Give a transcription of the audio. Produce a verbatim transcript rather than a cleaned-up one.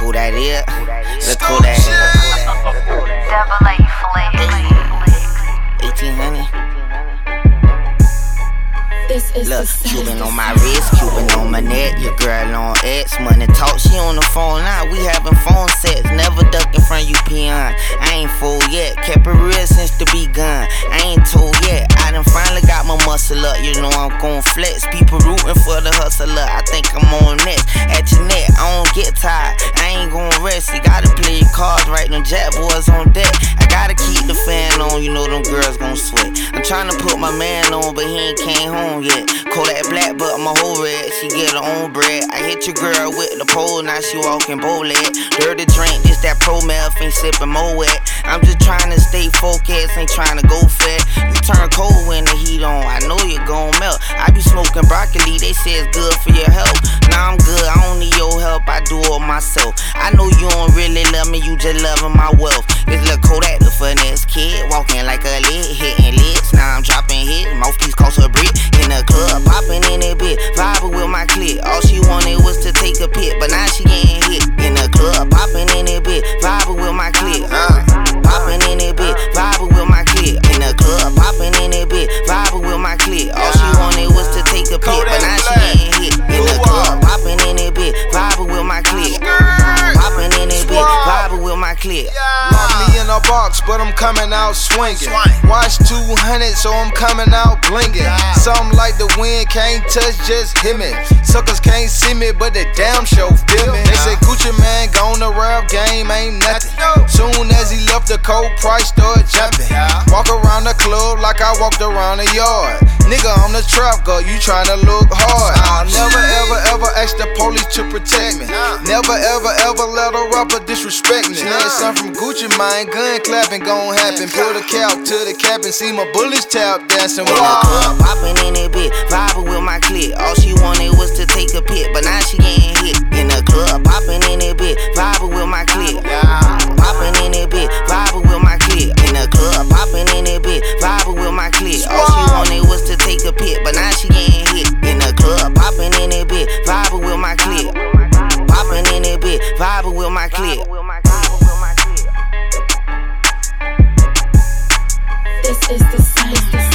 Who that is? Look who that is. Double A Flex. eighteen hundred. This is Look, the Cuban on my wrist, Cuban on my neck. Your girl on X, money talk, she on the phone now. We having phone sets, never ducking from you peon. I ain't full yet, kept it real since the begun. I ain't told yet, I done finally got my muscle up. You know I'm gon' flex, people rooting for the hustler. I think I'm on next, at your neck, I don't get tired. I ain't gon' rest, you gotta play your cards right, them jack boys on deck. I gotta keep the fan on, you know them girls gon' sweat. I'm tryna put my man on, but he ain't came home yet. Kodak black, but I'm a whole red. She get her own bread. I hit your girl with the pole, now she walking bow-leg. Dirty drink, this that pro meth, ain't sipping more wet. I'm just trying to stay focused, ain't trying to go fat. You turn cold when the heat on, I know you gon' melt. I be smoking broccoli, they say it's good for your health. Now I'm good, I don't need your help, I do it myself. I know you don't really love me, you just loving my wealth. This little Kodak, the funniest kid, walking like a lid, hitting lids. Now I'm dropping hit, mouthpiece cost a brick. In the club, popping in that bit, vibing with my clique. All she wanted was to take a pic, but now she getting hit. In the club, popping in that bit, vibing with my clique. Uh, popping in that bit, vibing with my clique. In the club, popping in that bit, vibing with my clique. All she wanted was to take a pic, but now she getting hit. In the club, popping in that bit, vibing with my clique. Popping in that bit, vibing with my clique. Lock me in a box, but I'm coming out swinging. Watch two hundred, so I'm coming out blinging. Something like the wind can't touch, just hit me. Suckers can't see me, but the damn show feel me. They say Gucci man gone, the rap game ain't nothing. Soon as he left, the cold price started jumping. Walk around the club like I walked around the yard. Nigga, I'm the trap girl, you tryna look hard. I'll never ever ever ask the police to protect me. Never ever ever let a rapper disrespect me. It's something from Gucci man, gun clapping gon' happen. Pull the cap to the cap and see my bullets tap dancing. In the club, popping in that bit, vibing with my clique. All she wanted was to take a pic, but now she getting hit. In the club, popping in that bit, vibing with my clique. Popping in that bit, vibing with my clique. In the club, popping in that bit, vibing with my clique. All she wanted was to take a pic, but now she getting hit. In the club, popping in that bit, vibing with my clique. Popping in that bit, vibing with my clique. This is the sound.